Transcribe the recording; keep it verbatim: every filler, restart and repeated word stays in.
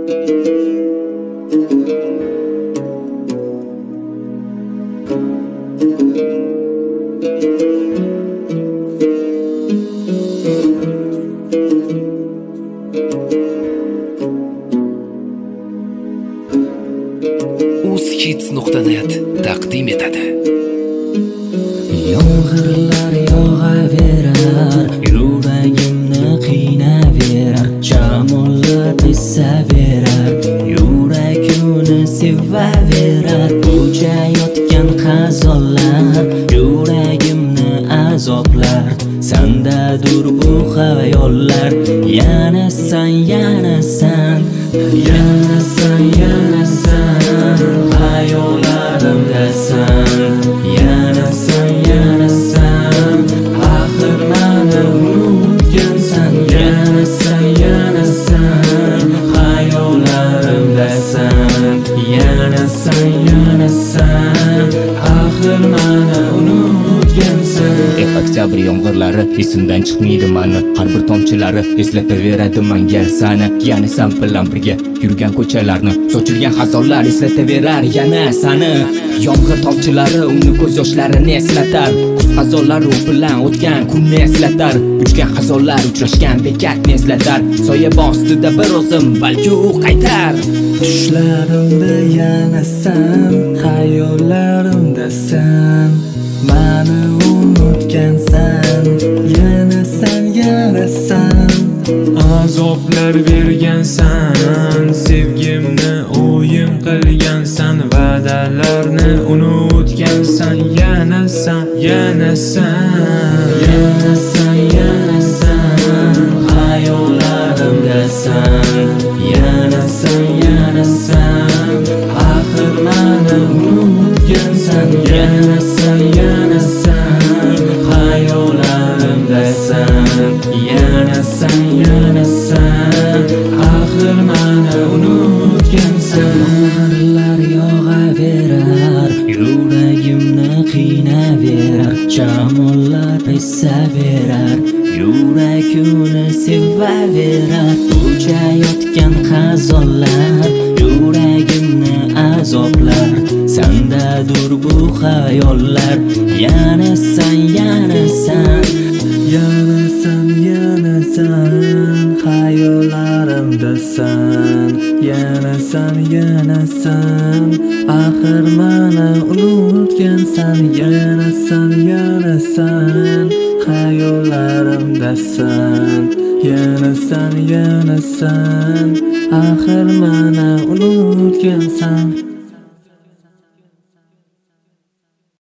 uzkids nuqta net taqdim etadi. Yomg'irlar yog'averar, yuragimni qiynaverar, shamollar esaverar, yurak uni sevaverar, ko'chayotgan qazonlar, yuragimni azoblar, sandadur bu xayollar, yana san, yana san, yana san, yana san, xayollarimdasan, yana san, yana san, axir mani unutgansan, yana san, yana san, xayollarimdasan, yana san, yana san, axir mani unutgansan. Oktyabr yomg'irlari esimdan chiqmaydi mani, har bir tomchilari eslataveradi menga sani, yana san bilan birga yurgan ko'chalarni, sochilgan xazonlar eslataverar yana sani. Yomg'ir tomchilari uni ko'z yoshlarini eslatar, kuz xazonlari u bilan o'tgan kunni eslatar, uchgan xazonlar uchrashgan bekatni eslatar, soya ostida bir o'zim balki u qaytar. Tushlarimda yana san, xayollarimdasan, mani unutgansan, yana san, yana san, azoblar bergansan, sevgimni o'yim qilgansan, va'dalarni unutgansan, yana san, yana san, yana san, yana san, xayollarimdasan, yana san, yana san, axir mani unutgansan, yana san, yana san, xayollarimdasan, yana san, yana san, axir mani unutgansan. Yomg'irlar yog'averar, yuragimni qiynaverar, shamollar esaverar, yurak uni sevaverar, ko'chayotgan qazonlar, yuragimni azoblar, sandadur bu xayollar, yana san, yana san, yana san, yana san, xayollarimdasan, yana san, yana san, axir mani unutgansan, yana san, yana san, xayollarimdasan, yana san, yana san, axir mani unutgansan.